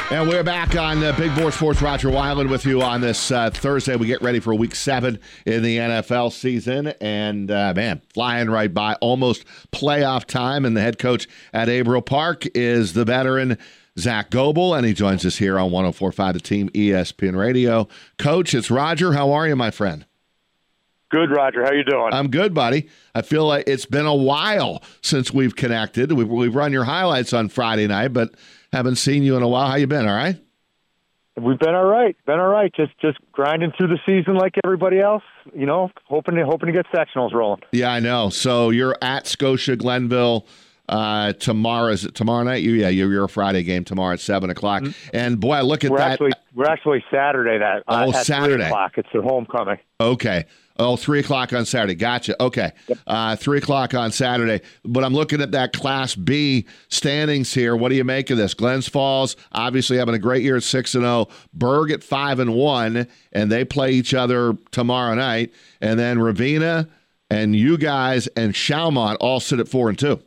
And we're back on Big Board Sports. Roger Weiland with you on this Thursday. We get ready for Week 7 in the NFL season. And, man, flying right by. Almost playoff time. And the head coach at Abril Park is the veteran Zach Goebel. And he joins us here on 104.5 The Team ESPN Radio. Coach, it's Roger. How are you, my friend? Good, Roger. How you doing? I'm good, buddy. I feel like it's been a while since we've connected. We've run your highlights on Friday night, but haven't seen you in a while. How you been? All right? We've been all right. Just grinding through the season like everybody else. You know, hoping to get sectionals rolling. Yeah, I know. So you're at Scotia Glenville tomorrow. Is it tomorrow night? You're a Friday game tomorrow at 7:00. Mm-hmm. And boy, I look at that. We're actually Saturday. At Saturday. 3:00. It's their homecoming. Okay. 3:00 on Saturday. Gotcha. Okay. 3:00 on Saturday. But I'm looking at that Class B standings here. What do you make of this? Glens Falls obviously having a great year at 6-0. Berg at 5-1, and they play each other tomorrow night. And then Ravenna and you guys and Chalmont all sit at 4-2.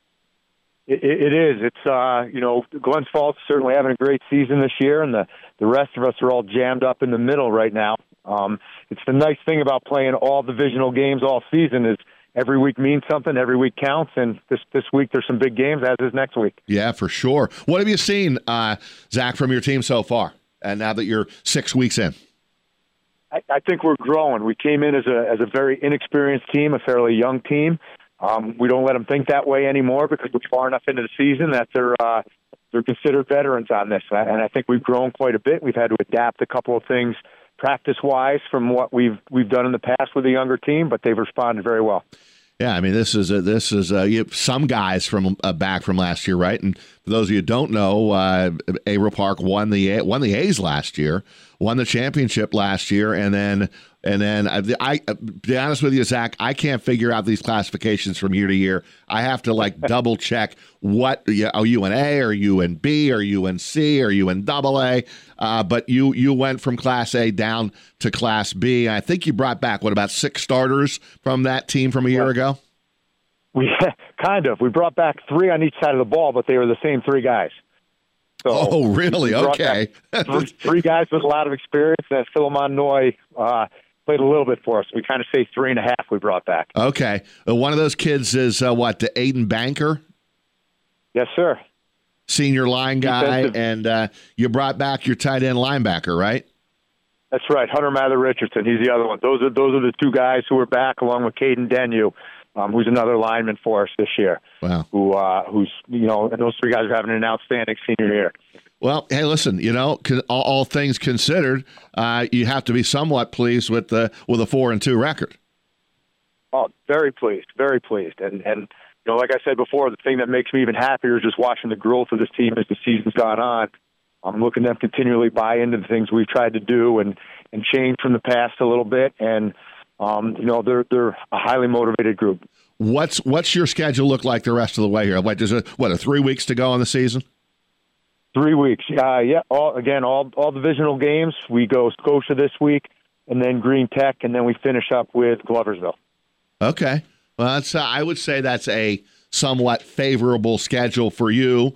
It is. It's Glens Falls certainly having a great season this year, and the rest of us are all jammed up in the middle right now. It's the nice thing about playing all divisional games all season is every week means something, every week counts, and this week there's some big games, as is next week. Yeah, for sure. What have you seen, Zach, from your team so far, and now that you're 6 weeks in? I think we're growing. We came in as a very inexperienced team, a fairly young team. We don't let them think that way anymore because we're far enough into the season that they're considered veterans on this, and I think we've grown quite a bit. We've had to adapt a couple of things practice-wise from what we've done in the past with a younger team, but they've responded very well. Yeah, I mean, this is some guys from back from last year, right? And for those of you who don't know, Abril Park won the A's last year, won the championship last year, and then I to be honest with you, Zach, I can't figure out these classifications from year to year. I have to double check are you an A, are you in B, are you in C, are you in AA? But you went from Class A down to Class B. I think you brought back about 6 starters from that team from a year ago. We brought back 3 on each side of the ball, but they were the same 3 guys. So really? Okay. 3 guys with a lot of experience. And Philemon Noy played a little bit for us. We kind of say 3.5 we brought back. Okay. One of those kids is the Aiden Banker? Yes, sir. Senior line guy, and you brought back your tight end linebacker, right? That's right. Hunter Mather Richardson. He's the other one. Those are the 2 guys who are back, along with Caden Denu, who's another lineman for us this year. Wow. Who's and those 3 guys are having an outstanding senior year. Well, hey, listen, all things considered, you have to be somewhat pleased with a 4-2 record. Oh, very pleased, and like I said before, the thing that makes me even happier is just watching the growth of this team as the season's gone on. I'm looking at them continually buy into the things we've tried to do and change from the past a little bit, and they're a highly motivated group. What's your schedule look like the rest of the way here? There's 3 weeks to go in the season? 3 weeks. All divisional games. We go Scotia this week, and then Green Tech, and then we finish up with Gloversville. Okay. Well, I would say that's a somewhat favorable schedule for you.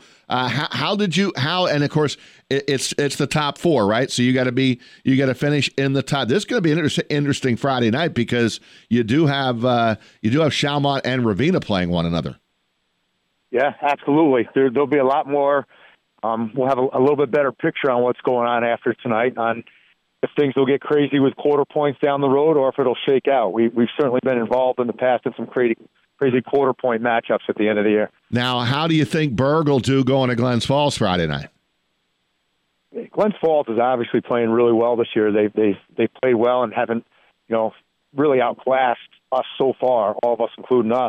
And of course it's the top 4, right? So you got to finish in the top. This is going to be an interesting Friday night because you do have Chalmont and Ravenna playing one another. Yeah, absolutely. There'll be a lot more. We'll have a little bit better picture on what's going on after tonight, on if things will get crazy with quarter points down the road or if it'll shake out. We've certainly been involved in the past in some crazy quarter point matchups at the end of the year. Now, how do you think Berg will do going to Glens Falls Friday night? Glens Falls is obviously playing really well this year. They played well and haven't really outclassed us so far, all of us including us.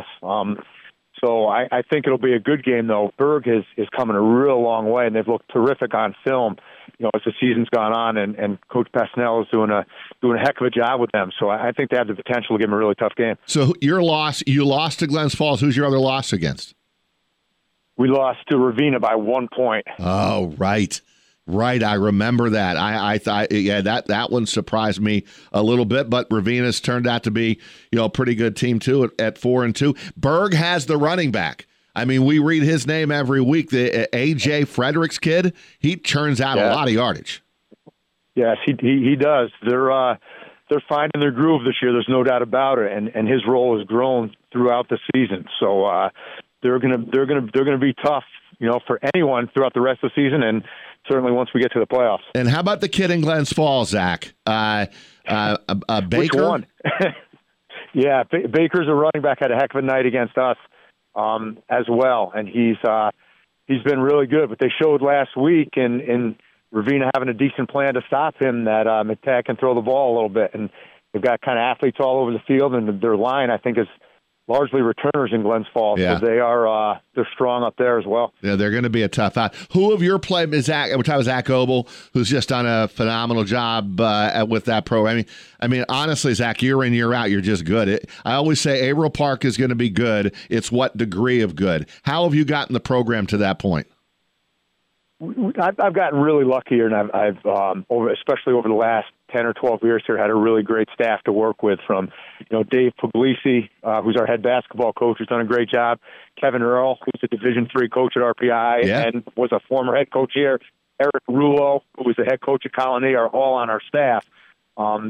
So I think it'll be a good game, though. Berg is coming a real long way, and they've looked terrific on film, as the season's gone on, and Coach Pasnell is doing a heck of a job with them. So I think they have the potential to give them a really tough game. So you lost to Glens Falls. Who's your other loss against? We lost to Ravenna by 1 point. Oh, right. Right, I remember that. I thought, that one surprised me a little bit, but Ravenna's turned out to be, a pretty good team too at 4-2. Berg has the running back. I mean, we read his name every week. The A.J. Fredericks kid, he churns out a lot of yardage. Yes, he does. They're finding their groove this year. There's no doubt about it, and his role has grown throughout the season. So they're gonna be tough, for anyone throughout the rest of the season, and certainly once we get to the playoffs. And how about the kid in Glens Falls, Zach? Baker. Which one? Yeah, Baker's a running back, had a heck of a night against us as well, and he's been really good. But they showed last week in Ravina having a decent plan to stop him that McTagg can throw the ball a little bit, and they've got kind of athletes all over the field, and their line, I think, is largely returners in Glens Falls, so they're strong up there as well. Yeah, they're going to be a tough out. Who of your play is Zach? We're talking about Zach Obel, who's just done a phenomenal job with that program. I mean, honestly, Zach, year in, year out, you're just good. I always say Averill Park is going to be good. It's what degree of good. How have you gotten the program to that point? I've gotten really lucky here, and I've especially over the last 10 or 12 years here, had a really great staff to work with, from Dave Puglisi, who's our head basketball coach, who's done a great job, Kevin Earl, who's a Division III coach at RPI and was a former head coach here, Eric Rulo, who was the head coach at Colony, are all on our staff, and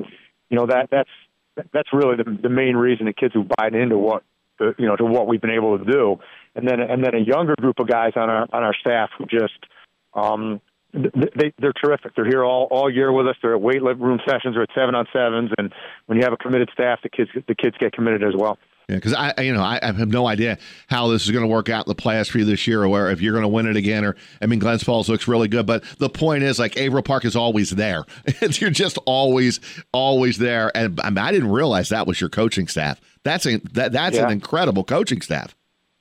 that's really the main reason the kids who buy into what to what we've been able to do. And then a younger group of guys on our staff who just they're terrific. They're here all year with us. They're at weight room sessions or at 7-on-7s, and when you have a committed staff, the kids get committed as well. Yeah, because I have no idea how this is going to work out in the playoffs for you this year, or where if you're going to win it again. Or Glens Falls looks really good, but the point is, like, Averill Park is always there. You're just always there. And I didn't realize that was your coaching staff. That's an incredible coaching staff.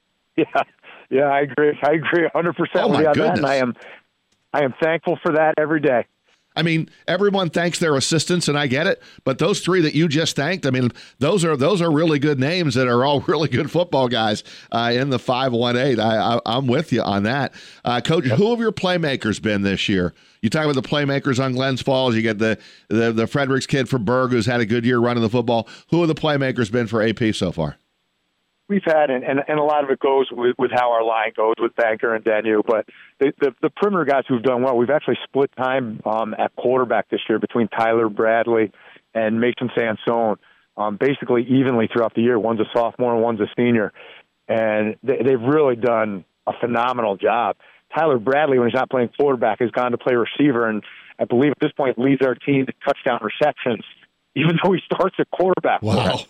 Yeah, I agree. 100% with you on that, and I am thankful for that every day. I mean, everyone thanks their assistants, and I get it. But those three that you just thanked, I mean, those are really good names that are all really good football guys in the 518. I'm with you on that, Coach. Yep. Who have your playmakers been this year? You talk about the playmakers on Glens Falls. You get the Fredericks kid for Berg, who's had a good year running the football. Who have the playmakers been for AP so far? We've had, and a lot of it goes with how our line goes with Banker and Danu, but the perimeter guys who've done well, we've actually split time at quarterback this year between Tyler Bradley and Mason Sansone, basically evenly throughout the year. One's a sophomore and one's a senior, and they've really done a phenomenal job. Tyler Bradley, when he's not playing quarterback, has gone to play receiver, and I believe at this point leads our team to touchdown receptions, even though he starts at quarterback. Wow.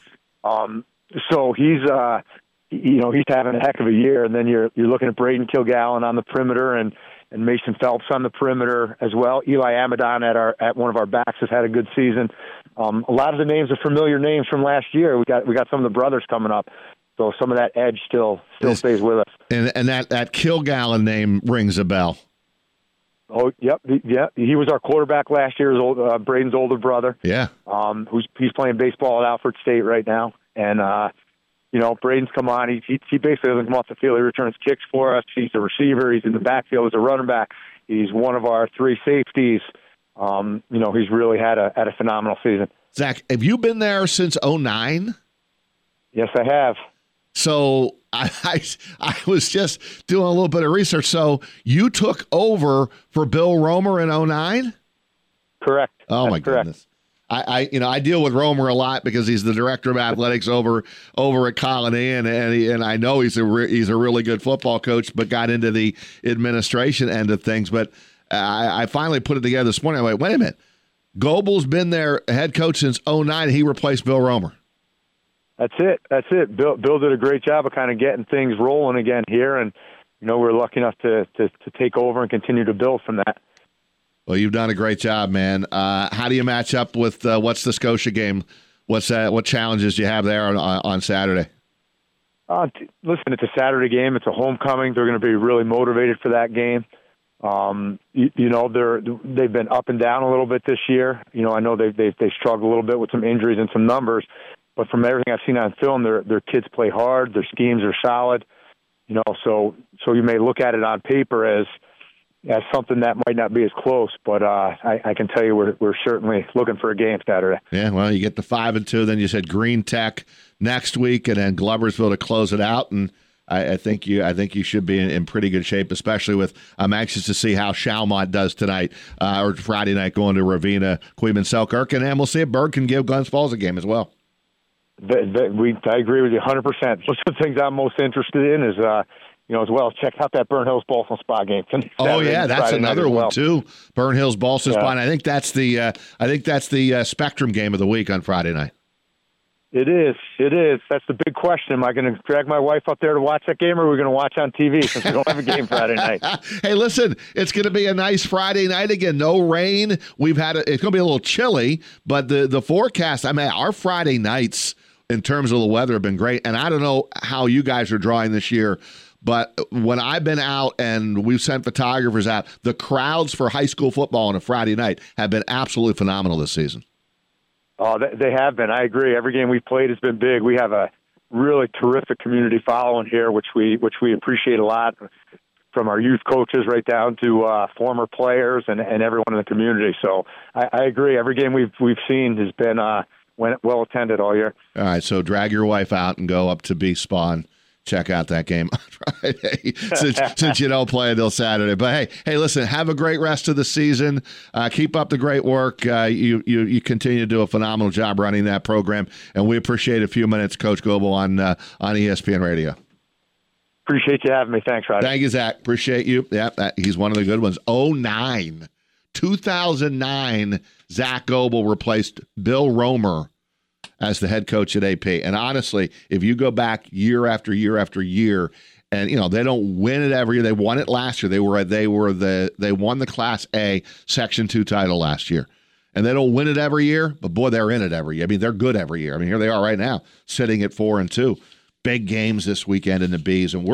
So he's having a heck of a year, and then you're looking at Braden Kilgallen on the perimeter and Mason Phelps on the perimeter as well. Eli Amadon at one of our backs has had a good season. A lot of the names are familiar names from last year. We got some of the brothers coming up, so some of that edge still stays with us. And that Kilgallen name rings a bell. Oh, yep, he was our quarterback last year. Braden's older brother. Yeah. He's playing baseball at Alfred State right now. And, Braden's come on. He basically doesn't come off the field. He returns kicks for us. He's a receiver. He's in the backfield as a running back. He's one of our three safeties. He's really had a phenomenal season. Zach, have you been there since 2009? Yes, I have. So I was just doing a little bit of research. So you took over for Bill Romer in 2009? Correct. Oh, that's my correct. Goodness. I deal with Romer a lot because he's the director of athletics over at Colony, and I know he's a really good football coach, but got into the administration end of things. But I finally put it together this morning. I'm like, wait a minute, Goebel's been their head coach since 2009. He replaced Bill Romer. That's it. Bill did a great job of kind of getting things rolling again here, and we're lucky enough to take over and continue to build from that. Well, you've done a great job, man. How do you match up with what's the Scotia game? What challenges do you have there on Saturday? Listen, it's a Saturday game. It's a homecoming. They're going to be really motivated for that game. They've been up and down a little bit this year. I know they struggled a little bit with some injuries and some numbers, but from everything I've seen on film, their kids play hard. Their schemes are solid. So you may look at it on paper as something that might not be as close, but I can tell you we're certainly looking for a game Saturday. Yeah, well, you get the 5-2, then you said Green Tech next week, and then Gloversville to close it out, and I think you should be in pretty good shape, especially with. I'm anxious to see how Chalmont does tonight or Friday night going to Ravenna, Queens-Selkirk, and we'll see if Berg can give Glens Falls a game as well. I agree with you 100%. One of the things I'm most interested in is, as well, check out that Burn Hills Boston Spa game. Oh yeah, that's Friday another one too. Burn Hills Boston Spa. And I think that's the Spectrum game of the week on Friday night. It is. That's the big question. Am I going to drag my wife up there to watch that game, or are we going to watch on TV since we don't have a game Friday night? Hey, listen, it's going to be a nice Friday night again. No rain. It's going to be a little chilly, but the forecast. I mean, our Friday nights in terms of the weather have been great. And I don't know how you guys are drawing this year, but when I've been out and we've sent photographers out, the crowds for high school football on a Friday night have been absolutely phenomenal this season. Oh, they have been. I agree. Every game we've played has been big. We have a really terrific community following here, which we appreciate a lot, from our youth coaches right down to former players and everyone in the community. So I agree. Every game we've seen has been well attended all year. All right, so drag your wife out and go up to B-Spawn. Check out that game on Friday since you don't play until Saturday. But hey, listen, have a great rest of the season. Keep up the great work. You continue to do a phenomenal job running that program, and we appreciate a few minutes, Coach Goebel, on ESPN Radio. Appreciate you having me. Thanks, Roddy. Thank you, Zach. Appreciate you. Yeah, he's one of the good ones. 2009, Zach Goebel replaced Bill Romer as the head coach at AP. And honestly, if you go back year after year after year, and they don't win it every year. They won it last year. They won the Class A Section 2 title last year. And they don't win it every year, but boy, they're in it every year. I mean, they're good every year. I mean, here they are right now, sitting at 4-2. Big games this weekend in the Bees, and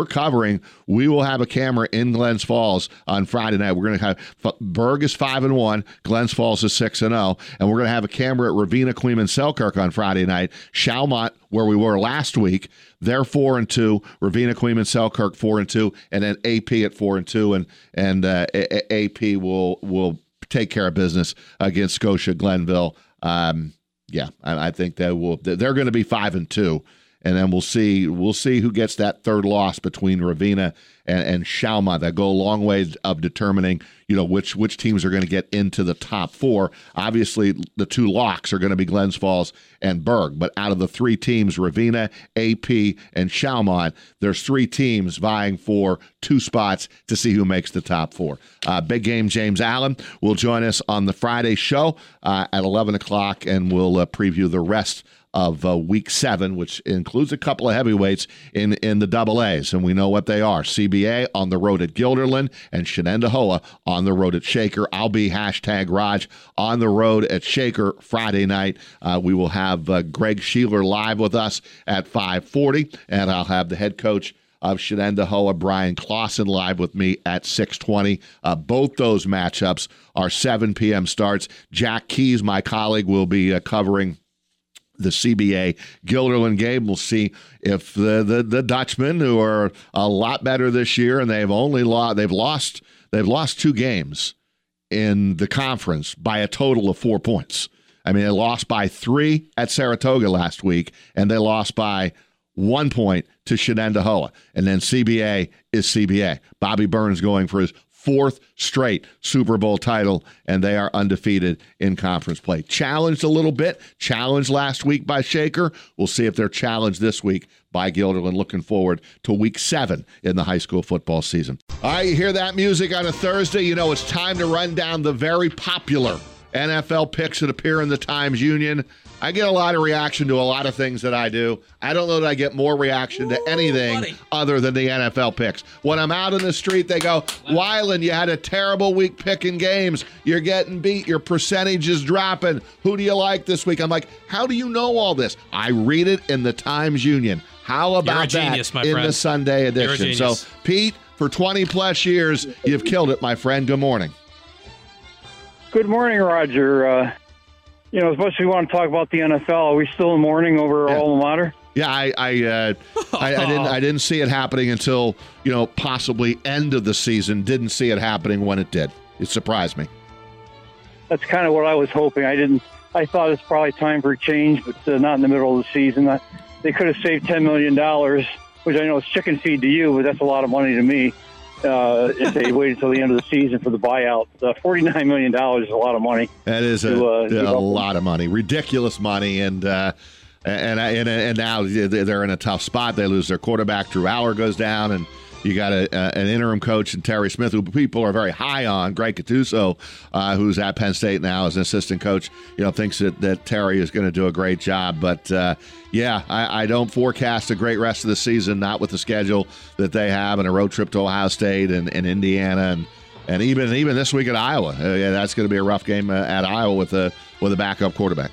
we will have a camera in Glens Falls on Friday night. We're going to have Berg is 5-1, Glens Falls is 6-0, and we're going to have a camera at Ravenna, Queens-Selkirk on Friday night. Chalmont, where we were last week, they're 4-2. Ravenna, Queens-Selkirk 4-2, and then AP at 4-2, and AP will take care of business against Scotia Glenville. I think they're going to be 5-2. And then we'll see who gets that third loss between Ravenna and Chalmont. That go a long way of determining, which teams are going to get into the top four. Obviously, the two locks are going to be Glens Falls and Berg. But out of the three teams, Ravenna, AP, and Chalmont, there's three teams vying for two spots to see who makes the top four. Big game, James Allen will join us on the Friday show at 11 o'clock, and we'll preview the rest of Week 7, which includes a couple of heavyweights in the Double A's, and we know what they are. CBA on the road at Guilderland and Shenendehowa on the road at Shaker. I'll be #Raj on the road at Shaker Friday night. We will have Greg Sheeler live with us at 5:40, and I'll have the head coach of Shenendehowa, Brian Clausen, live with me at 6:20. Both those matchups are 7 p.m. starts. Jack Keys, my colleague, will be covering the CBA Guilderland game. We'll see if the Dutchmen, who are a lot better this year, and they've lost 2 games in the conference by a total of 4 points. I mean, they lost by 3 at Saratoga last week, and they lost by 1 point to Shenendehowa. And then CBA is CBA. Bobby Burns going for his 4th straight Super Bowl title, and they are undefeated in conference play. Challenged a little bit. Challenged last week by Shaker. We'll see if they're challenged this week by Guilderland. Looking forward to Week 7 in the high school football season. All right, you hear that music on a Thursday? It's time to run down the very popular NFL picks that appear in the Times-Union. I get a lot of reaction to a lot of things that I do. I don't know that I get more reaction to anything other than the NFL picks. When I'm out in the street, they go, Weiland, you had a terrible week picking games. You're getting beat. Your percentage is dropping. Who do you like this week? I'm like, how do you know all this? I read it in the Times-Union. How about genius, that in the Sunday edition? So, Pete, for 20-plus years, you've killed it, my friend. Good morning. Good morning, Roger. As much as we want to talk about the NFL, are we still in mourning over alma mater? Yeah, I didn't see it happening until possibly end of the season. Didn't see it happening when it did. It surprised me. That's kind of what I was hoping. I thought it's probably time for a change, but not in the middle of the season. They could have saved $10 million which I know is chicken feed to you, but that's a lot of money to me. If they wait until the end of the season for the buyout, $49 million is a lot of money. That is a lot of money, ridiculous money, and now they're in a tough spot. They lose their quarterback. Drew Aller goes down, and you got an interim coach in Terry Smith, who people are very high on. Greg Gattuso, who's at Penn State now as an assistant coach, thinks that Terry is going to do a great job. But I don't forecast a great rest of the season, not with the schedule that they have, and a road trip to Ohio State and Indiana, and even this week at Iowa. That's going to be a rough game at Iowa with a backup quarterback.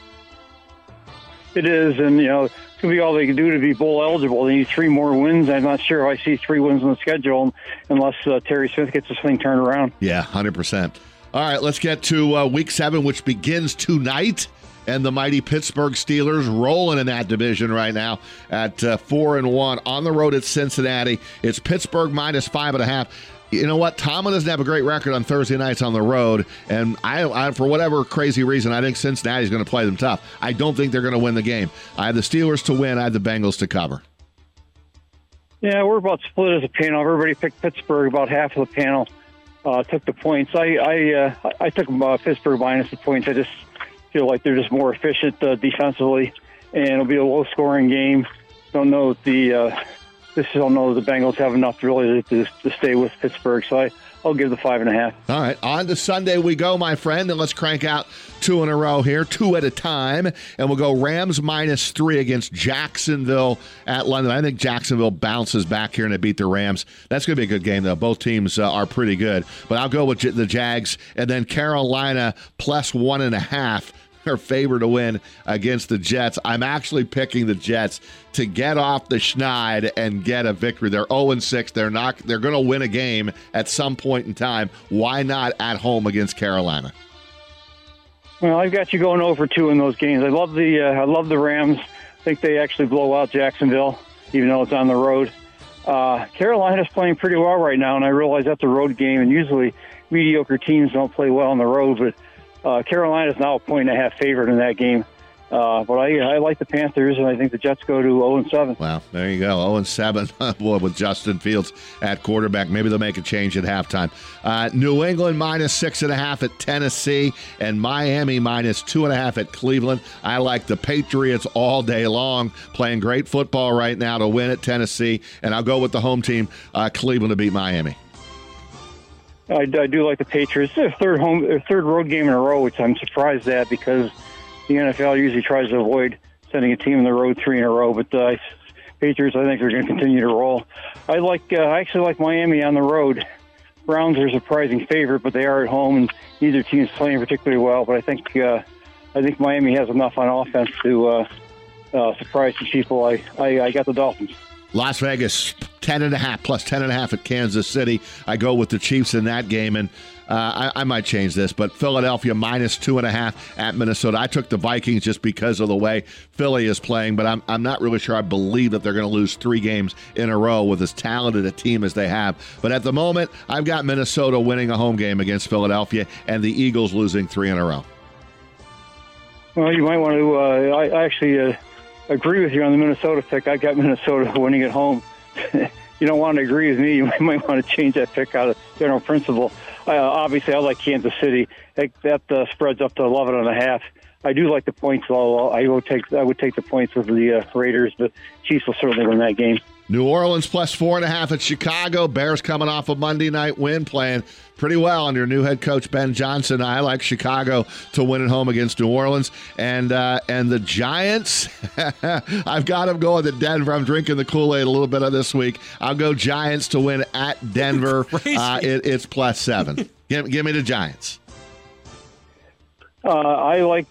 It is, and it's going to be all they can do to be bowl eligible. They need 3 more wins. I'm not sure if I see 3 wins on the schedule unless Terry Smith gets this thing turned around. Yeah, 100%. All right, let's get to Week 7, which begins tonight. And the mighty Pittsburgh Steelers rolling in that division right now at 4-1 on the road at Cincinnati. It's Pittsburgh minus 5.5. You know what? Tomlin doesn't have a great record on Thursday nights on the road, and I for whatever crazy reason, I think Cincinnati's going to play them tough. I don't think they're going to win the game. I have the Steelers to win. I have the Bengals to cover. Yeah, we're about split as a panel. Everybody picked Pittsburgh. About half of the panel took the points. I took Pittsburgh minus the points. I just feel like they're just more efficient defensively, and it'll be a low-scoring game. Don't know if the Bengals have enough really to stay with Pittsburgh, so I'll give the 5.5. All right, on to Sunday we go, my friend, and let's crank out 2 in a row here, 2 at a time, and we'll go Rams minus 3 against Jacksonville at London. I think Jacksonville bounces back here and they beat the Rams. That's going to be a good game, though. Both teams are pretty good, but I'll go with the Jags, and then Carolina plus 1.5. Are favored to win against the Jets. I'm actually picking the Jets to get off the schneid and get a victory. They're 0-6. They're going to win a game at some point in time. Why not at home against Carolina? Well, I've got you going over 2 in those games. I love the Rams. I think they actually blow out Jacksonville, even though it's on the road. Carolina's playing pretty well right now, and I realize that's a road game, and usually mediocre teams don't play well on the road, but Carolina is now a 1.5 favorite in that game. But I like the Panthers, and I think the Jets go to 0-7. Wow, there you go, 0-7. Boy, with Justin Fields at quarterback. Maybe they'll make a change at halftime. New England minus 6.5 at Tennessee, and Miami minus 2.5 at Cleveland. I like the Patriots all day long, playing great football right now to win at Tennessee, and I'll go with the home team, Cleveland, to beat Miami. I do like the Patriots. It's their third road game in a row, which I'm surprised at because the NFL usually tries to avoid sending a team on the road 3 in a row. But Patriots, I think, are going to continue to roll. I actually like Miami on the road. Browns are a surprising favorite, but they are at home, and neither team is playing particularly well. But I think Miami has enough on offense to surprise some people. I got the Dolphins. Las Vegas, 10.5 plus 10.5 at Kansas City. I go with the Chiefs in that game, and I might change this, but Philadelphia minus 2.5 at Minnesota. I took the Vikings just because of the way Philly is playing, but I'm not really sure I believe that they're going to lose 3 games in a row with as talented a team as they have. But at the moment, I've got Minnesota winning a home game against Philadelphia and the Eagles losing 3 in a row. Well, you might want to I actually agree with you on the Minnesota pick. I got Minnesota winning at home. You don't want to agree with me. You might want to change that pick out of general principle. Obviously, I like Kansas City. That spreads up to 11.5. I do like the points, though. I would take the points with the Raiders, but Chiefs will certainly win that game. New Orleans plus 4.5 at Chicago. Bears coming off a Monday night win, playing pretty well under new head coach Ben Johnson. I like Chicago to win at home against New Orleans. And the Giants, I've got them going to Denver. I'm drinking the Kool-Aid a little bit of this week. I'll go Giants to win at Denver. It's plus 7. Give me the Giants. I like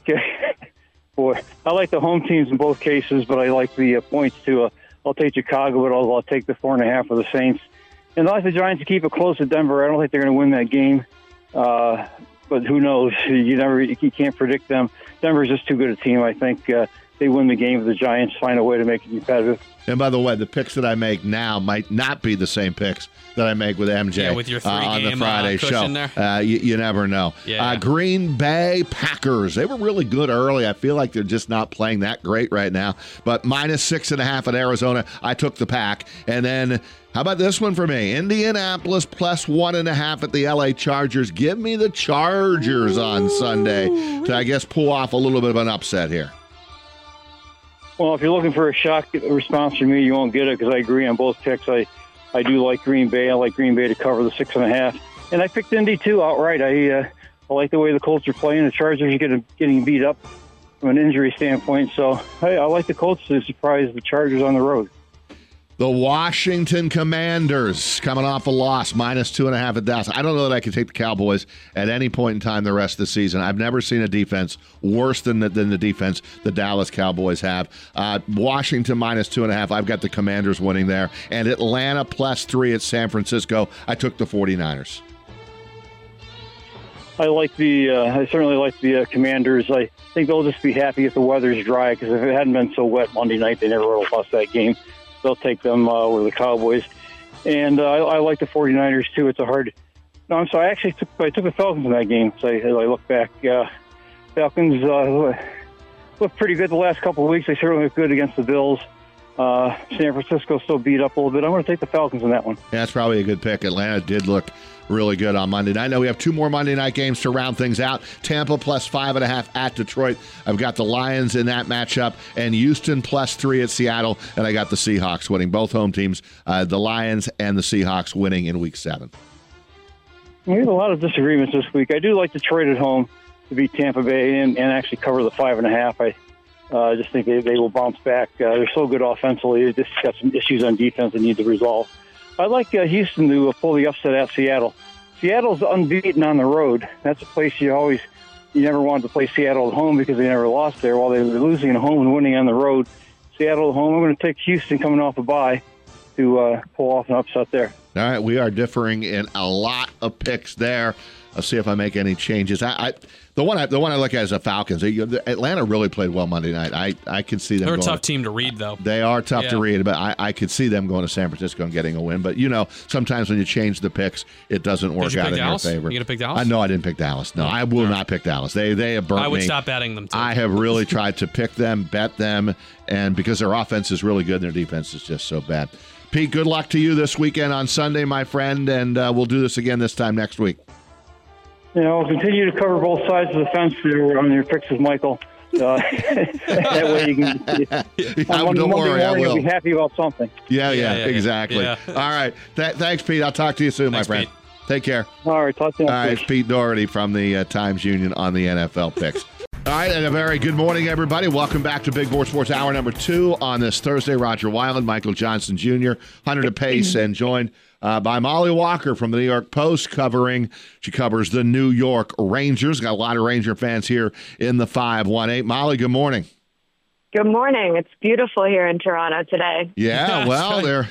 the home teams in both cases, but I like the points too. I'll take Chicago, but I'll take the 4.5 for the Saints. And I like the Giants to keep it close to Denver. I don't think they're going to win that game, but who knows? You can't predict them. Denver's just too good a team. I think they win the game. If the Giants find a way to make it competitive. And by the way, the picks that I make now might not be the same picks that I make with MJ with your on the Friday show. You never know. Yeah. Green Bay Packers. They were really good early. I feel like they're just not playing that great right now. But -6.5 at Arizona. I took the Pack. And then how about this one for me? Indianapolis +1.5 at the LA Chargers. Give me the Chargers on Sunday to, I guess, pull off a little bit of an upset here. Well, if you're looking for a shock response from me, you won't get it because I agree on both picks. I do like Green Bay. I like Green Bay to cover the 6.5. And I picked Indy, too, outright. I like the way the Colts are playing. The Chargers are getting beat up from an injury standpoint. So, hey, I like the Colts to surprise the Chargers on the road. The Washington Commanders coming off a loss, -2.5 at Dallas. I don't know that I could take the Cowboys at any point in time the rest of the season. I've never seen a defense worse than the defense the Dallas Cowboys have. Washington -2.5. I've got the Commanders winning there. And Atlanta +3 at San Francisco. I took the 49ers. I certainly like the Commanders. I think they'll just be happy if the weather's dry because if it hadn't been so wet Monday night, they never would have lost that game. They'll take them over the Cowboys. And I like the 49ers, too. It's a hard... No, I'm sorry. I actually took the Falcons in that game. So as I look back, Falcons looked pretty good the last couple of weeks. They certainly looked good against the Bills. San Francisco still beat up a little bit. I'm going to take the Falcons in that one. Yeah, that's probably a good pick. Atlanta did look really good on Monday night. I know we have 2 more Monday night games to round things out. Tampa +5.5 at Detroit. I've got the Lions in that matchup, and Houston +3 at Seattle, and I got the Seahawks winning. Both home teams, the Lions and the Seahawks winning in Week 7. We have a lot of disagreements this week. I do like Detroit at home to beat Tampa Bay and actually cover the 5.5. I just think they will bounce back. They're so good offensively. They just got some issues on defense they need to resolve. I like Houston to pull the upset at Seattle. Seattle's unbeaten on the road. That's a place you never wanted to play Seattle at home because they never lost there. While they were losing at home and winning on the road, Seattle at home. I'm going to take Houston coming off a bye to pull off an upset there. All right, we are differing in a lot of picks there. I'll see if I make any changes. The one I look at is the Falcons. Atlanta really played well Monday night. I could see them. They're a tough team to read, though. They are tough to read, but I could see them going to San Francisco and getting a win. But sometimes when you change the picks, it doesn't work out in your favor. You gonna pick Dallas? No, I didn't pick Dallas. No, I will not pick Dallas. They have burnt me. I would stop betting them too. I have really tried to pick them, bet them, and because their offense is really good, and their defense is just so bad. Pete, good luck to you this weekend on Sunday, my friend, and we'll do this again this time next week. I'll continue to cover both sides of the fence there on your picks with Michael. That way you can... Don't worry, I will. You'll be happy about something. Yeah, exactly. Yeah. All right. Thanks, Pete. I'll talk to you soon, my friend. Pete. Take care. All right, talk to you next week. All right, it's Pete Doherty from the Times Union on the NFL picks. All right, and a very good morning, everybody. Welcome back to Big Board Sports Hour number 2 on this Thursday. Roger Weiland, Michael Johnson Jr., Hunter DePace, and joined by Molly Walker from the New York Post She covers the New York Rangers. Got a lot of Ranger fans here in the 518. Molly, good morning. Good morning. It's beautiful here in Toronto today. Yeah, well, they're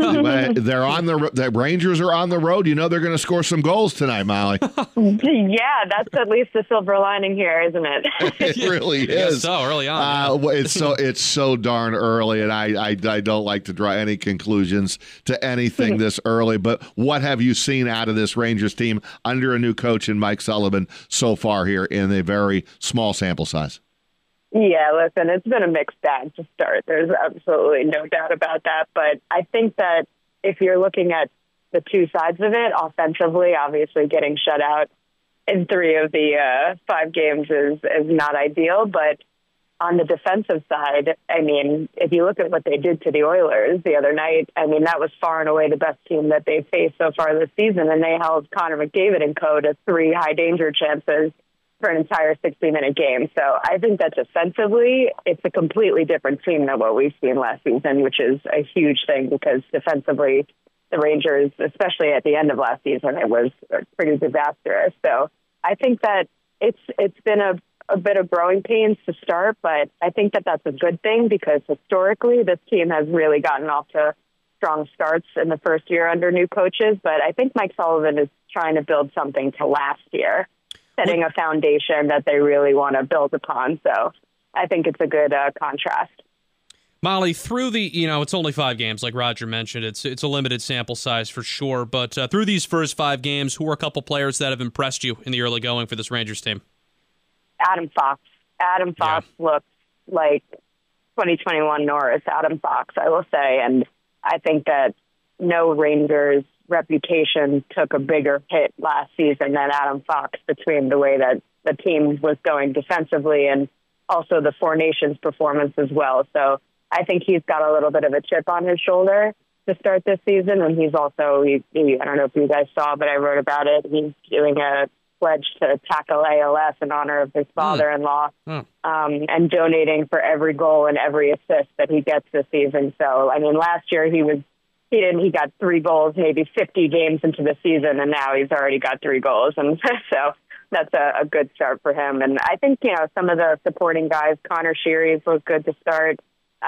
on the Rangers are on the road. They're going to score some goals tonight, Molly. Yeah, that's at least the silver lining here, isn't it? It really is. So early on. It's so darn early, and I don't like to draw any conclusions to anything this early. But what have you seen out of this Rangers team under a new coach in Mike Sullivan so far here in a very small sample size? Yeah, listen, it's been a mixed bag to start. There's absolutely no doubt about that. But I think that if you're looking at the two sides of it, offensively, obviously getting shut out in 3 of the 5 games is not ideal. But on the defensive side, I mean, if you look at what they did to the Oilers the other night, I mean, that was far and away the best team that they've faced so far this season. And they held Connor McDavid and co. to 3 high-danger chances for an entire 60-minute game. So I think that defensively, it's a completely different team than what we've seen last season, which is a huge thing because defensively, the Rangers, especially at the end of last season, it was pretty disastrous. So I think that it's been a bit of growing pains to start, but I think that that's a good thing because historically, this team has really gotten off to strong starts in the first year under new coaches. But I think Mike Sullivan is trying to build something to last year, setting a foundation that they really want to build upon. So I think it's a good contrast. Molly, through the, it's only 5 games, like Roger mentioned. It's a limited sample size for sure. But through these first 5 games, who are a couple players that have impressed you in the early going for this Rangers team? Adam Fox. Adam Fox looks like 2021 Norris Adam Fox, I will say. And I think that no Rangers reputation took a bigger hit last season than Adam Fox, between the way that the team was going defensively and also the Four Nations performance as well. So I think he's got a little bit of a chip on his shoulder to start this season. And he's also, I don't know if you guys saw, but I wrote about it. He's doing a pledge to tackle ALS in honor of his father-in-law, and donating for every goal and every assist that he gets this season. So, I mean, last year he got 3 goals, maybe 50 games into the season, and now he's already got 3 goals. And so that's a good start for him. And I think, some of the supporting guys, Connor Sheary's was good to start,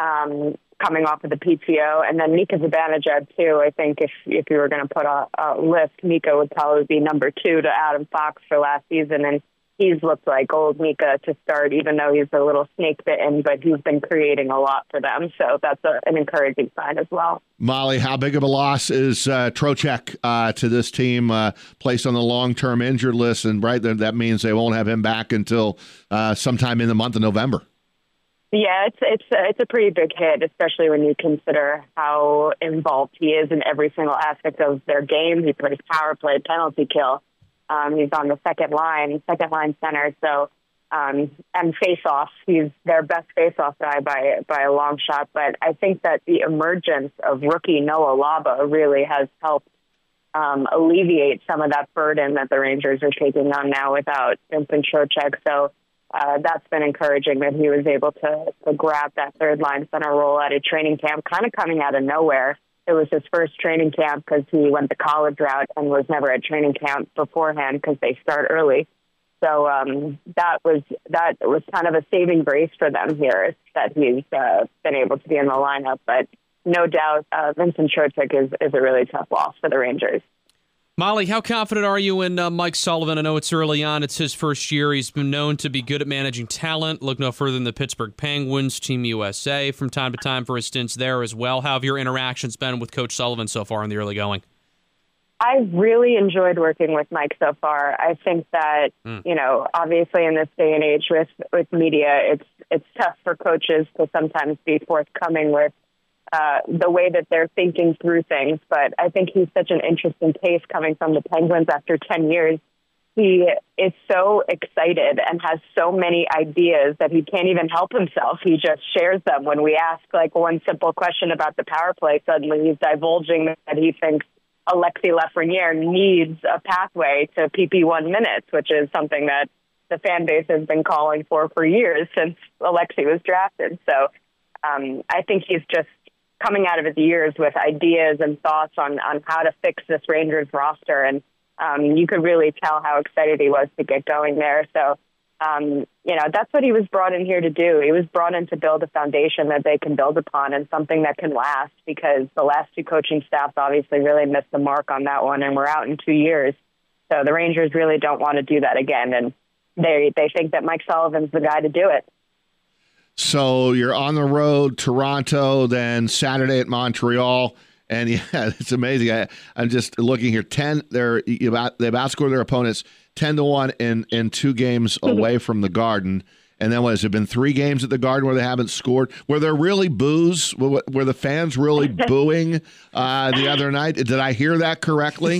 coming off of the PTO. And then Mika Zibanejad, too. I think if you were going to put a list, Mika would probably be number 2 to Adam Fox for last season. And he's looked like old Mika to start, even though he's a little snake bitten, but he's been creating a lot for them. So that's an encouraging sign as well. Molly, how big of a loss is Trocheck to this team, placed on the long-term injured list? And right, that means they won't have him back until sometime in the month of November. Yeah, it's a pretty big hit, especially when you consider how involved he is in every single aspect of their game. He plays power play, penalty kill. He's on the second line center. So, and face-off, he's their best face-off guy by a long shot. But I think that the emergence of rookie Noah Laba really has helped alleviate some of that burden that the Rangers are taking on now without Vincent Trocheck. So that's been encouraging that he was able to grab that third line center role at a training camp, kind of coming out of nowhere. It was his first training camp because he went the college route and was never at training camp beforehand because they start early. So that was kind of a saving grace for them here, that he's been able to be in the lineup. But no doubt, Vincent Trocheck is a really tough loss for the Rangers. Molly, how confident are you in Mike Sullivan? I know it's early on. It's his first year. He's been known to be good at managing talent. Look no further than the Pittsburgh Penguins, Team USA, from time to time for his stints there as well. How have your interactions been with Coach Sullivan so far in the early going? I really enjoyed working with Mike so far. I think that, obviously in this day and age with media, it's tough for coaches to sometimes be forthcoming with the way that they're thinking through things. But I think he's such an interesting case coming from the Penguins after 10 years. He is so excited and has so many ideas that he can't even help himself. He just shares them. When we ask one simple question about the power play, suddenly he's divulging that he thinks Alexis Lafreniere needs a pathway to PP1 minutes, which is something that the fan base has been calling for years since Alexis was drafted. So I think he's just coming out of his years with ideas and thoughts on how to fix this Rangers roster. And you could really tell how excited he was to get going there. So, that's what he was brought in here to do. He was brought in to build a foundation that they can build upon and something that can last, because the last 2 coaching staffs obviously really missed the mark on that one, and we're out in 2 years. So the Rangers really don't want to do that again. And they think that Mike Sullivan's the guy to do it. So you're on the road, Toronto, then Saturday at Montreal, and yeah, it's amazing. I'm just looking here. They've outscored their opponents 10-1 in 2 games away from the Garden, and then what has it been? 3 games at the Garden where they haven't scored? Were there really boos? Were the fans really booing the other night? Did I hear that correctly?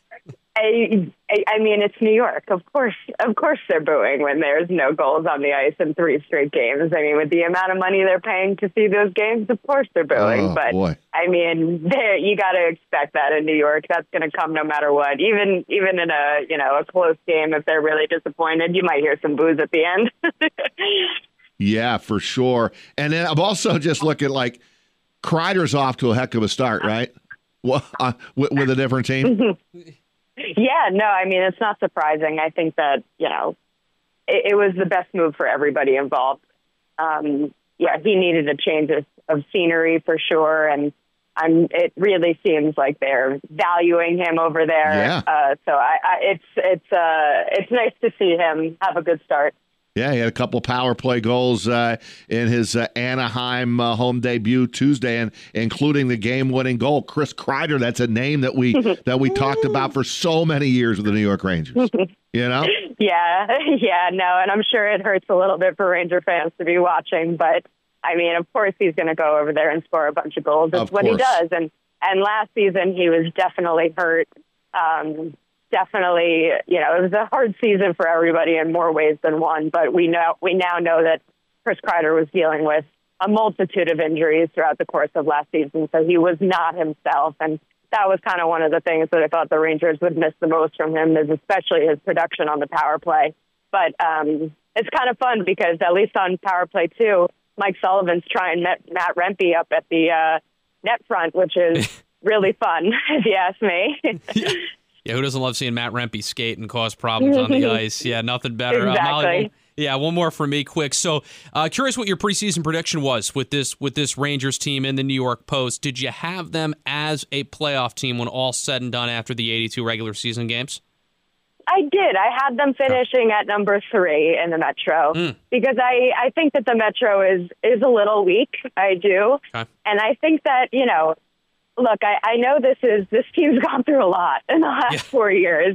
I mean, it's New York. Of course they're booing when there's no goals on the ice in 3 straight games. I mean, with the amount of money they're paying to see those games, of course they're booing. Oh, but boy. I mean, you got to expect that in New York. That's going to come no matter what. Even in a close game, if they're really disappointed, you might hear some boos at the end. Yeah, for sure. And then I'm also just looking Kreider's off to a heck of a start, right? With a different team. Yeah, no, I mean, it's not surprising. I think that, it was the best move for everybody involved. He needed a change of scenery for sure. And it really seems like they're valuing him over there. Yeah. So it's nice to see him have a good start. Yeah, he had a couple power play goals in his Anaheim home debut Tuesday, and including the game-winning goal. Chris Kreider, that's a name that we talked about for so many years with the New York Rangers. You know? Yeah, no, and I'm sure it hurts a little bit for Ranger fans to be watching, but I mean, of course he's going to go over there and score a bunch of goals. It's what he does, and last season he was definitely hurt. Definitely, it was a hard season for everybody in more ways than one, but we now know that Chris Kreider was dealing with a multitude of injuries throughout the course of last season, so he was not himself, and that was kind of one of the things that I thought the Rangers would miss the most from him, is especially his production on the power play. But it's kind of fun because at least on power play 2, Mike Sullivan's trying Matt Rempe up at the net front, which is really fun, if you ask me. Yeah, who doesn't love seeing Matt Rempe skate and cause problems on the ice? Yeah, nothing better. Exactly. One more from me, quick. So, curious what your preseason prediction was with this Rangers team in the New York Post. Did you have them as a playoff team when all's said and done after the 82 regular season games? I did. I had them finishing at number 3 in the Metro because I think that the Metro is a little weak. I do. Okay. And I think that, look, I know this team's gone through a lot in the last 4 years.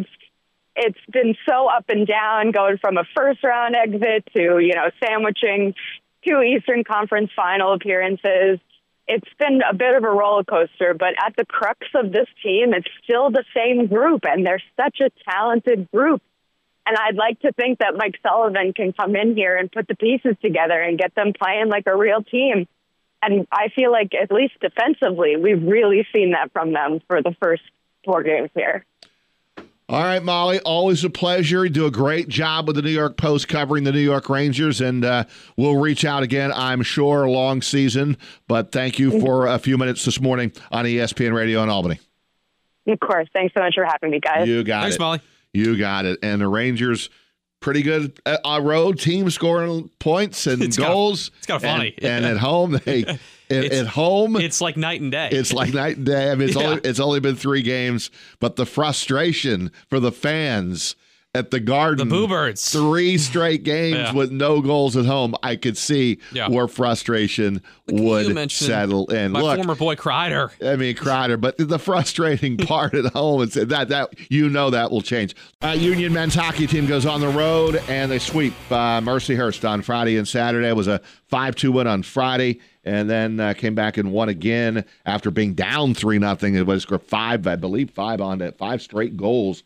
It's been so up and down, going from a first round exit to, sandwiching 2 Eastern Conference final appearances. It's been a bit of a roller coaster, but at the crux of this team, it's still the same group, and they're such a talented group. And I'd like to think that Mike Sullivan can come in here and put the pieces together and get them playing like a real team. And I feel like, at least defensively, we've really seen that from them for the first 4 games here. All right, Molly, always a pleasure. You do a great job with the New York Post covering the New York Rangers, and we'll reach out again, I'm sure, long season. But thank you for a few minutes this morning on ESPN Radio in Albany. Of course. Thanks so much for having me, guys. You got it. Thanks, Molly. You got it. And the Rangers, pretty good road team, scoring points and goals. It's kind of funny. And at home, at home, it's like night and day. It's like night and day. I mean, it's only been 3 games, but the frustration for the fans at the Garden, the Boo-Birds, 3 straight games with no goals at home, I could see where frustration would settle in. My former boy Kreider. I mean, Kreider, but the frustrating part at home is that that will change. Union men's hockey team goes on the road and they sweep Mercyhurst on Friday and Saturday. It was a 5-2 win on Friday, and then came back and won again after being down 3-0. It was scored 5 on 5 straight goals.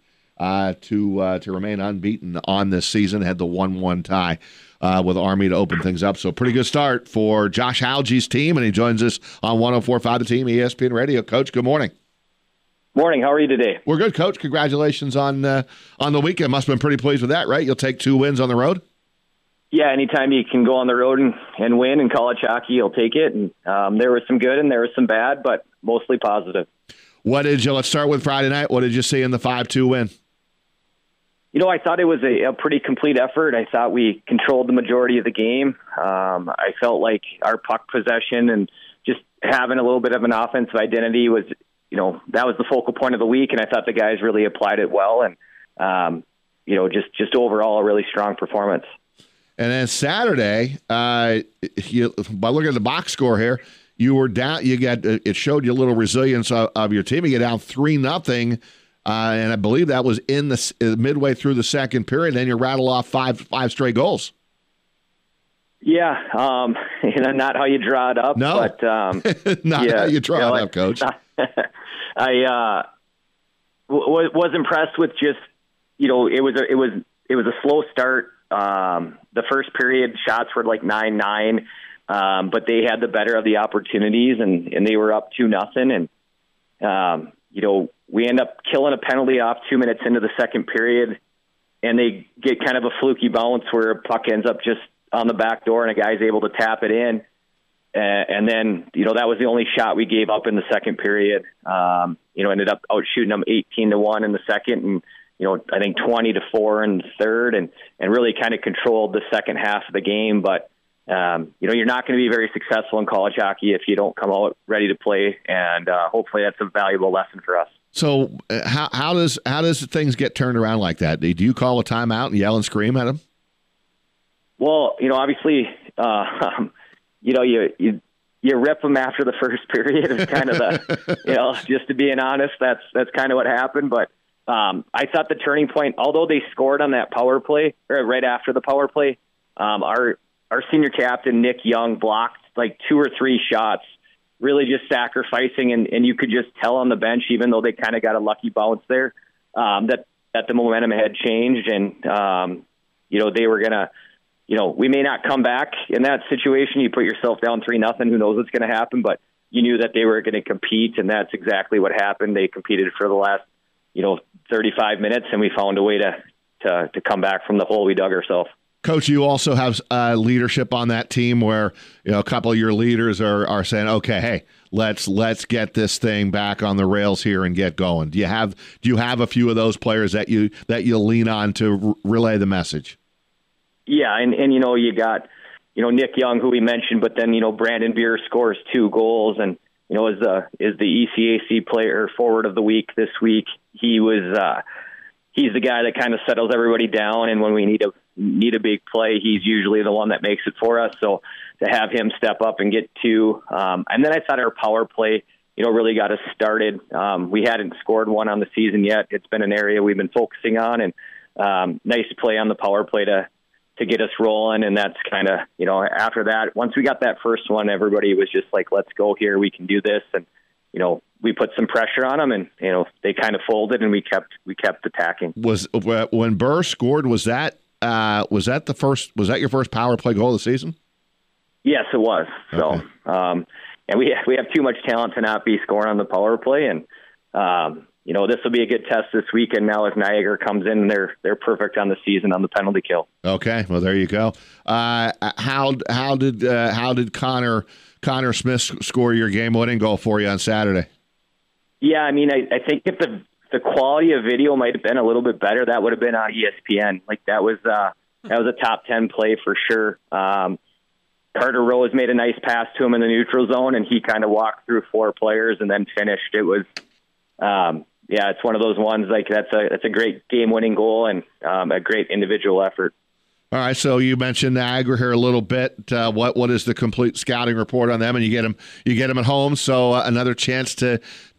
To remain unbeaten on this season. Had the 1-1 tie with Army to open things up. So pretty good start for Josh Alge's team, and he joins us on 104.5 The Team, ESPN Radio. Coach, good morning. Morning. How are you today? We're good, Coach. Congratulations on the weekend. Must have been pretty pleased with that, right? You'll take 2 wins on the road? Yeah, anytime you can go on the road and win in college hockey, you'll take it. And there was some good and there was some bad, but mostly positive. Let's start with Friday night. What did you see in the 5-2 win? I thought it was a pretty complete effort. I thought we controlled the majority of the game. I felt like our puck possession and just having a little bit of an offensive identity was, that was the focal point of the week, and I thought the guys really applied it well. And, just overall a really strong performance. And then Saturday, by looking at the box score here, you were down. It showed you a little resilience of your team. You get down 3-0. And I believe that was in the midway through the second period. Then you rattle off five straight goals. Yeah, not how you draw it up. No, but, not how you draw it up, Coach. I was impressed with just it was a slow start. The first period shots were like 9-9, but they had the better of the opportunities, and they were up 2-0, and we end up killing a penalty off 2 minutes into the second period, and they get kind of a fluky bounce where a puck ends up just on the back door and a guy's able to tap it in. And then, that was the only shot we gave up in the second period. Ended up out shooting them 18-1 in the second, and, I think 20-4 in the third, and really kind of controlled the second half of the game. But, you're not going to be very successful in college hockey if you don't come out ready to play. And hopefully that's a valuable lesson for us. So how does things get turned around like that? Do you call a timeout and yell and scream at them? Well, obviously, you rip them after the first period is kind of the, just to being honest, that's kind of what happened. But I thought the turning point, although they scored on that power play, or right after the power play, our senior captain, Nick Young, blocked like 2 or 3 shots, really just sacrificing. And you could just tell on the bench, even though they kind of got a lucky bounce there, that the momentum had changed. And, they were going to, we may not come back in that situation. You put yourself down 3-0, who knows what's going to happen, but you knew that they were going to compete, and that's exactly what happened. They competed for the last, 35 minutes, and we found a way to come back from the hole we dug ourselves. Coach, you also have leadership on that team where a couple of your leaders are saying, "Okay, hey, let's get this thing back on the rails here and get going." Do you have a few of those players that you lean on to relay the message? Yeah, and you got Nick Young, who we mentioned, but then Brandon Beer scores 2 goals, and is the ECAC player forward of the week this week. He's the guy that kind of settles everybody down, and when we need a big play, he's usually the one that makes it for us. So to have him step up and get 2, and then I thought our power play, really got us started. We hadn't scored one on the season yet. It's been an area we've been focusing on, and nice play on the power play to get us rolling. And that's kind of, after that, once we got that first one, everybody was just like, let's go here. We can do this. And, we put some pressure on them, and, they kind of folded, and we kept attacking. When Burr scored, was that your first power play goal of the season? Yes, it was. Okay. So, and we have too much talent to not be scoring on the power play. And, this will be a good test this weekend now as Niagara comes in, and they're perfect on the season on the penalty kill. Okay, well there you go. How did Connor Smith score your game-winning goal for you on Saturday? Yeah, I think if the quality of video might have been a little bit better, that would have been on ESPN. Like that was a top 10 play for sure. Carter Rose made a nice pass to him in the neutral zone, and he kind of walked through 4 players and then finished. It was. It's one of those ones like that's a great game-winning goal and a great individual effort. All right, so you mentioned Niagara here a little bit. What is the complete scouting report on them? And you get them at home, so another chance to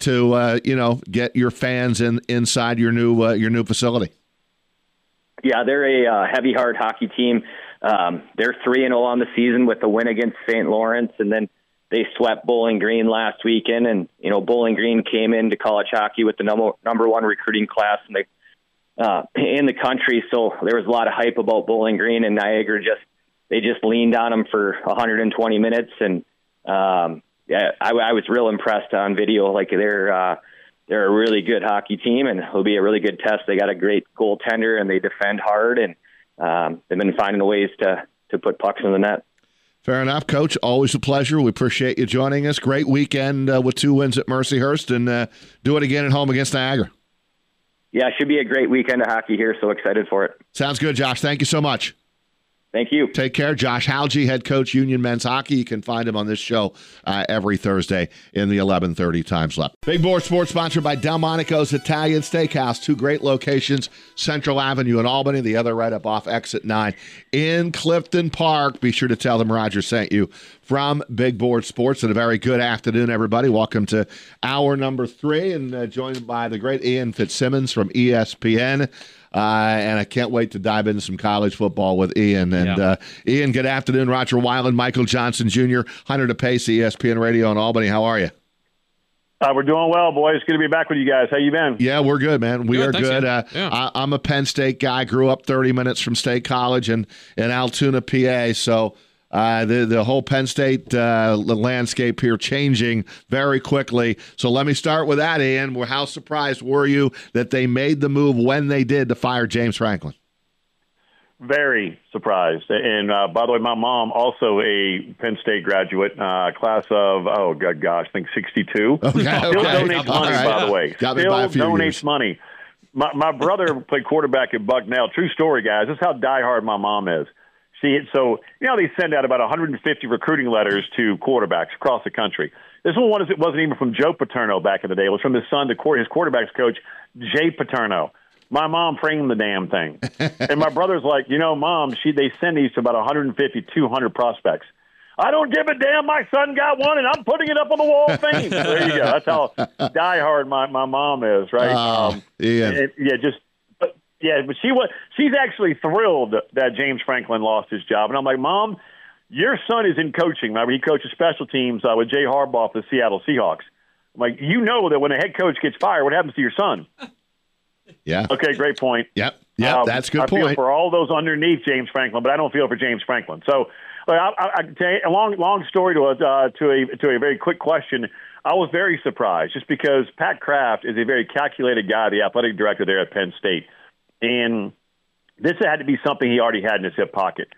get your fans inside your new facility. Yeah, they're a heavy, hard hockey team. They're 3-0 on the season with the win against St. Lawrence, and then they swept Bowling Green last weekend. And Bowling Green came into college hockey with the number 1 recruiting class in the country. So there was a lot of hype about Bowling Green, and Niagara just leaned on them for 120 minutes. And I was real impressed on video. Like they're a really good hockey team, and it'll be a really good test. They got a great goaltender, and they defend hard, and they've been finding ways to put pucks in the net. Fair enough, Coach. Always a pleasure. We appreciate you joining us. Great weekend with 2 wins at Mercyhurst, and do it again at home against Niagara. Yeah, it should be a great weekend of hockey here, so excited for it. Sounds good, Josh. Thank you so much. Thank you. Take care. Josh Halge, head coach, Union Men's Hockey. You can find him on this show every Thursday in the 11:30 time slot. Big Board Sports sponsored by Delmonico's Italian Steakhouse. 2 great locations, Central Avenue in Albany, the other right up off Exit 9 in Clifton Park. Be sure to tell them Roger sent you from Big Board Sports. And a very good afternoon, everybody. Welcome to hour number 3, and joined by the great Ian Fitzsimmons from ESPN. And I can't wait to dive into some college football with Ian. And Ian, good afternoon. Roger Weiland, Michael Johnson Jr., Hunter DePace, ESPN Radio in Albany. How are you? We're doing well, boys. Good to be back with you guys. How you been? Yeah, we're good, man. We are good. I'm a Penn State guy. Grew up 30 minutes from State College in Altoona, PA. So the whole Penn State landscape here changing very quickly. So let me start with that, Ian. How surprised were you that they made the move when they did to fire James Franklin? Very surprised. And by the way, my mom, also a Penn State graduate, class of, I think 62. Okay. Still donates money, by the way. Still donates money. My brother played quarterback at Bucknell. True story, guys. This is how diehard my mom is. So they send out about 150 recruiting letters to quarterbacks across the country. This one wasn't even from Joe Paterno back in the day. It was from his son, his quarterback's coach, Jay Paterno. My mom framed the damn thing. And my brother's like, Mom, they send these to about 150, 200 prospects. I don't give a damn. My son got one, and I'm putting it up on the wall of fame. There you go. That's how diehard my mom is, right? But she's actually thrilled that James Franklin lost his job. And I'm like, Mom, your son is in coaching. Remember, he coaches special teams with Jay Harbaugh for the Seattle Seahawks. I'm like, that when a head coach gets fired, what happens to your son? Yeah. Okay, great point. Yep, that's a good point. I feel for all those underneath James Franklin, but I don't feel for James Franklin. So, I tell you, a long story to a very quick question. I was very surprised just because Pat Kraft is a very calculated guy, the athletic director there at Penn State, and this had to be something he already had in his hip pocket.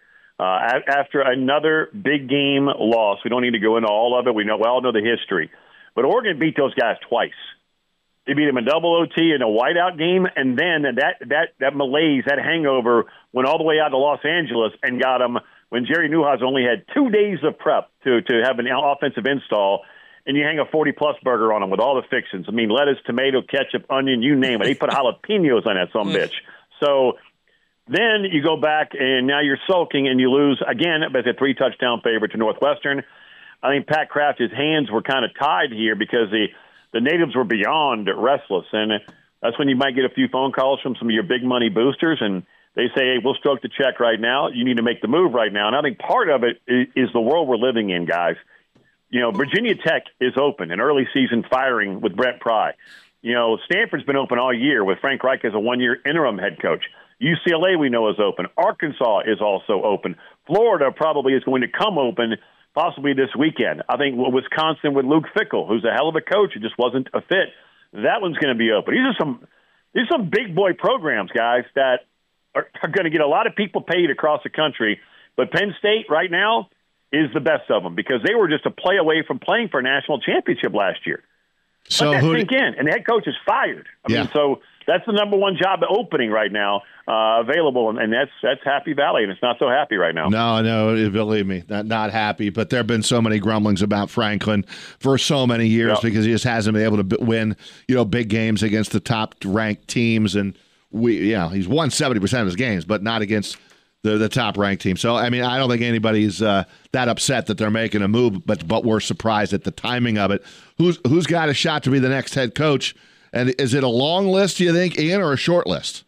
After another big game loss, we don't need to go into all of it. We all know the history, but Oregon beat those guys twice. They beat him in double OT in a whiteout game, and then that malaise, that hangover, went all the way out to Los Angeles and got him when Jerry Neuhaus only had 2 days of prep to have an offensive install, and you hang a 40-plus burger on him with all the fixings. I mean, lettuce, tomato, ketchup, onion, you name it. They put jalapenos on that sumbitch. So then you go back, and now you're sulking, and you lose, again, as a 3-touchdown favorite to Northwestern. I think Pat Kraft, his hands were kind of tied here because the natives were beyond restless, and that's when you might get a few phone calls from some of your big money boosters, and they say, hey, we'll stroke the check right now. You need to make the move right now. And I think part of it is the world we're living in, guys. Virginia Tech is open, an early season firing with Brett Pry. Stanford's been open all year with Frank Reich as a one-year interim head coach. UCLA, we know, is open. Arkansas is also open. Florida probably is going to come open possibly this weekend. I think Wisconsin with Luke Fickell, who's a hell of a coach, it just wasn't a fit. That one's going to be open. These are some big boy programs, guys, that are going to get a lot of people paid across the country. But Penn State right now is the best of them because they were just a play away from playing for a national championship last year. So let that sink in. And the head coach is fired. I mean, so that's the number one job opening right now available, and that's Happy Valley, and it's not so happy right now. No, believe me, not happy. But there have been so many grumblings about Franklin for so many years because he just hasn't been able to win, big games against the top-ranked teams, and he's won 70% of his games, but not against the top-ranked team. So, I mean, I don't think anybody's that upset that they're making a move, but we're surprised at the timing of it. Who's got a shot to be the next head coach? And is it a long list, do you think, Ian, or a short list?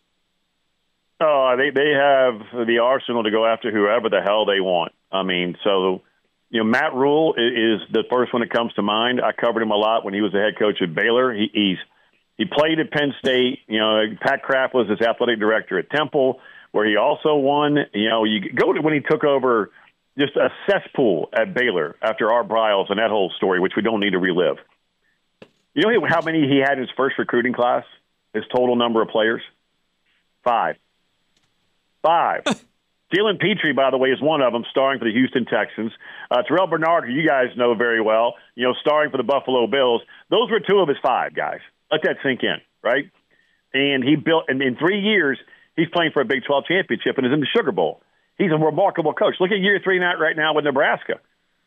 Oh, they have the arsenal to go after whoever the hell they want. I mean, so, Matt Rule is the first one that comes to mind. I covered him a lot when he was the head coach at Baylor. He played at Penn State. Pat Kraft was his athletic director at Temple, where he also won. You go to when he took over just a cesspool at Baylor after Art Briles and that whole story, which we don't need to relive. You know how many he had in his first recruiting class? His total number of players? 5. Jalen Petrie, by the way, is one of them, starring for the Houston Texans. Terrell Bernard, who you guys know very well, starring for the Buffalo Bills. Those were 2 of his 5 guys. Let that sink in, right? And he built, and in 3 years, he's playing for a Big 12 championship and is in the Sugar Bowl. He's a remarkable coach. Look at year 3 right now with Nebraska.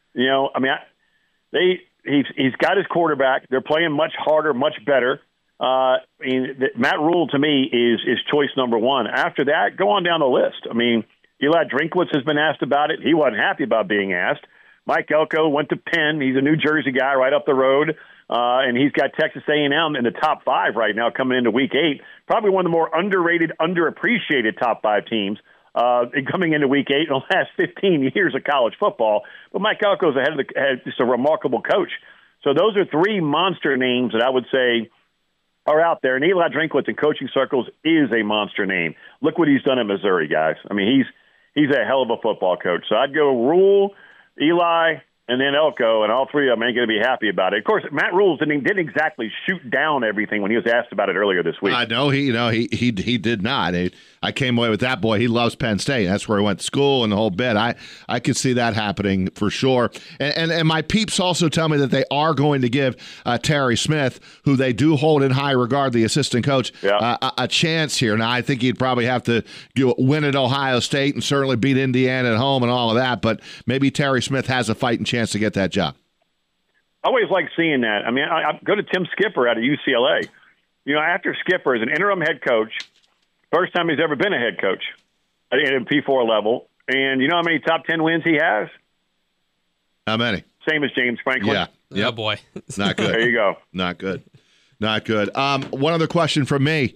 He's got his quarterback. They're playing much harder, much better. Matt Rule, to me, is choice number 1. After that, go on down the list. I mean, Eli Drinkwitz has been asked about it. He wasn't happy about being asked. Mike Elko went to Penn. He's a New Jersey guy right up the road. And he's got Texas A&M in the top 5 right now coming into Week 8. Probably one of the more underrated, underappreciated top 5 teams coming into Week 8 in the last 15 years of college football. But Mike Elko is just a remarkable coach. So those are 3 monster names that I would say are out there. And Eli Drinkwitz in coaching circles is a monster name. Look what he's done in Missouri, guys. I mean, he's a hell of a football coach. So I'd go Rule, Eli, and then Elko, and all 3 of them ain't going to be happy about it. Of course, Matt Rule didn't exactly shoot down everything when he was asked about it earlier this week. I know he did not. I came away with that boy. He loves Penn State. That's where he went to school and the whole bit. I could see that happening for sure. And my peeps also tell me that they are going to give Terry Smith, who they do hold in high regard, the assistant coach, a chance here. Now, I think he'd probably have to win at Ohio State and certainly beat Indiana at home and all of that, but maybe Terry Smith has a fighting chance to get that job. I always like seeing that. I mean, I go to Tim Skipper out of UCLA. After Skipper is an interim head coach, First time he's ever been a head coach at a P4 level. And you know how many top 10 wins he has? How many? Same as James Franklin. Yeah. Yeah, boy. Not good. There you go. Not good. Not good. One other question from me.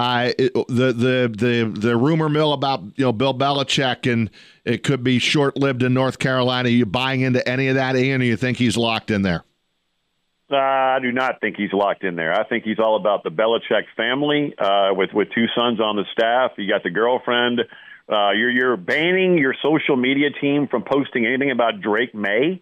The rumor mill about Bill Belichick, and it could be short-lived in North Carolina. Are you buying into any of that, Ian, or you think he's locked in there? I do not think he's locked in there. I think he's all about the Belichick family with two sons on the staff. You got the girlfriend. You're banning your social media team from posting anything about Drake May.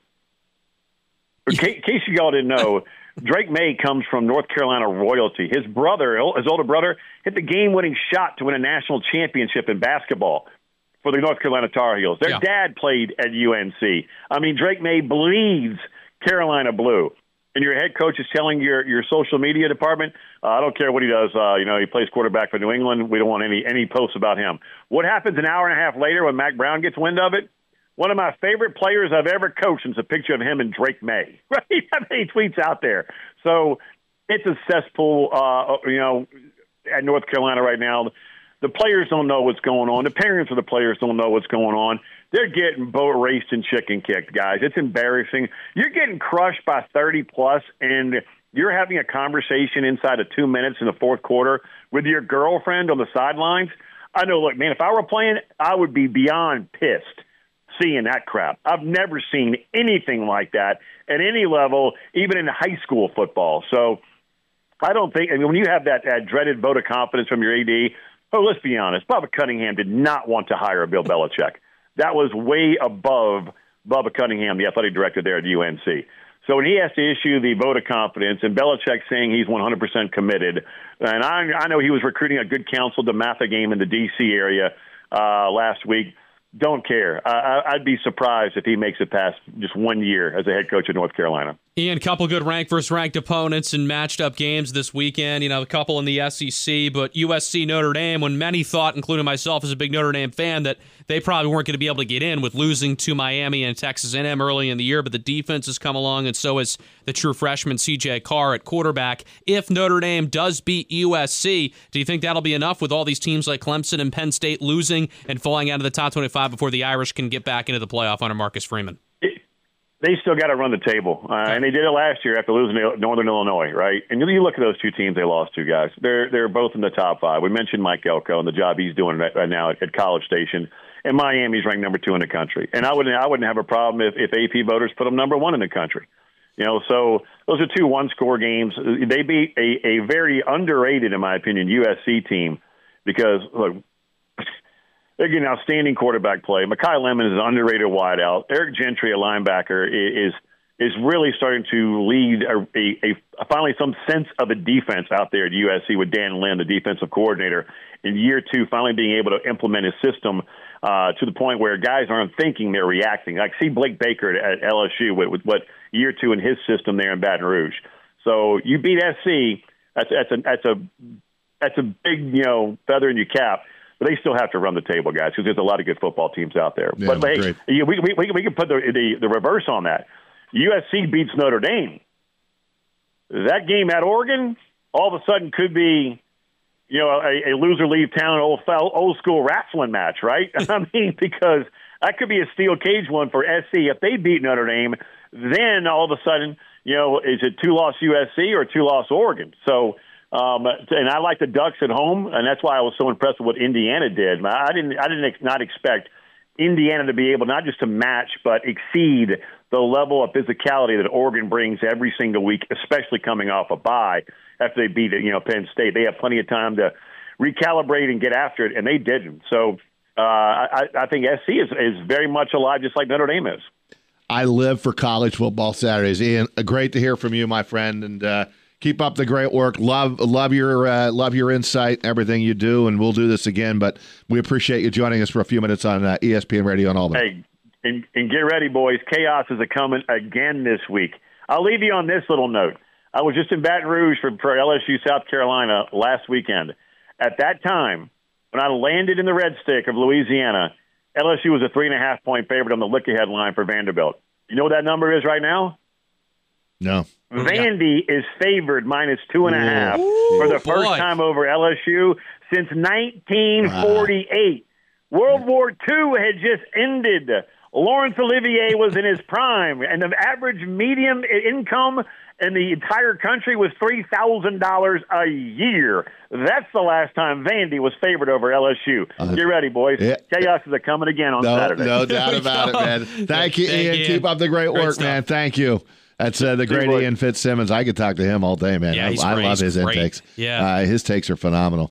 In case you all didn't know, Drake May comes from North Carolina royalty. His older brother, hit the game-winning shot to win a national championship in basketball for the North Carolina Tar Heels. Their dad played at UNC. I mean, Drake May bleeds Carolina blue. And your head coach is telling your social media department, I don't care what he does. He plays quarterback for New England. We don't want any posts about him. What happens an hour and a half later when Mac Brown gets wind of it? One of my favorite players I've ever coached is a picture of him and Drake May. Right? He tweets out there. So it's a cesspool, at North Carolina right now. The players don't know what's going on. The parents of the players don't know what's going on. They're getting boat raced and chicken kicked, guys. It's embarrassing. You're getting crushed by 30-plus, and you're having a conversation inside of 2 minutes in the fourth quarter with your girlfriend on the sidelines. I know, look, man, if I were playing, I would be beyond pissed seeing that crap. I've never seen anything like that at any level, even in high school football. So I don't think – when you have that dreaded vote of confidence from your AD – let's be honest. Bubba Cunningham did not want to hire Bill Belichick. That was way above Bubba Cunningham, the athletic director there at UNC. So when he has to issue the vote of confidence and Belichick saying he's 100% committed, and I know he was recruiting a good counsel to Matha game in the D.C. area last week, don't care. I'd be surprised if he makes it past just 1 year as a head coach of North Carolina. Ian, couple good ranked versus ranked opponents and matched up games this weekend. A couple in the SEC, but USC Notre Dame, when many thought, including myself as a big Notre Dame fan, that they probably weren't going to be able to get in with losing to Miami and Texas A&M early in the year, but the defense has come along, and so has the true freshman C.J. Carr at quarterback. If Notre Dame does beat USC, do you think that'll be enough with all these teams like Clemson and Penn State losing and falling out of the top 25 before the Irish can get back into the playoff under Marcus Freeman? They still got to run the table, and they did it last year after losing to Northern Illinois, right? And you look at those two teams they lost to, guys. They're both in the top five. We mentioned Mike Elko and the job he's doing right now at College Station, and Miami's ranked number 2 in the country. And I wouldn't have a problem if AP voters put them number 1 in the country. So those are two one-score games. They beat a very underrated, in my opinion, USC team because look. They're getting outstanding quarterback play. Mekhi Lemon is an underrated wideout. Eric Gentry, a linebacker, is really starting to lead finally some sense of a defense out there at USC with Dan Lynn, the defensive coordinator, in year 2, finally being able to implement his system to the point where guys aren't thinking, they're reacting. Like see Blake Baker at LSU with what year 2 in his system there in Baton Rouge. So you beat SC, that's a big feather in your cap. But they still have to run the table, guys, because there's a lot of good football teams out there. Yeah, but hey, we can put the reverse on that. USC beats Notre Dame. That game at Oregon, all of a sudden, could be a loser leave town old school wrestling match, right? I mean, because that could be a steel cage one for SC. If they beat Notre Dame, then all of a sudden, is it 2-loss USC or 2-loss Oregon? So. And I like the Ducks at home, and that's why I was so impressed with what Indiana did. I didn't not expect Indiana to be able not just to match but exceed the level of physicality that Oregon brings every single week, especially coming off a bye after they beat Penn State. They have plenty of time to recalibrate and get after it, and they didn't. So I think SC is very much alive, just like Notre Dame is. I live for college football Saturdays. Ian, great to hear from you, my friend, and keep up the great work. Love your insight, everything you do, and we'll do this again. But we appreciate you joining us for a few minutes on ESPN Radio in Albany. Hey, and get ready, boys. Chaos is coming again this week. I'll leave you on this little note. I was just in Baton Rouge for LSU South Carolina last weekend. At that time, when I landed in the Red Stick of Louisiana, LSU was a 3.5-point favorite on the look-ahead line for Vanderbilt. You know what that number is right now? No. Vandy is favored -2.5 for the first time over LSU since 1948. World War II had just ended. Laurence Olivier was in his prime, and the average median income in the entire country was $3,000 a year. That's the last time Vandy was favored over LSU. Get ready, boys. Yeah. Chaos is coming again on Saturday. No doubt about it, man. Thank you, Ian. Keep up the great work, man. Thank you. That's the great Ian Fitzsimmons. I could talk to him all day, man. Yeah, I love his intakes. Yeah. His takes are phenomenal.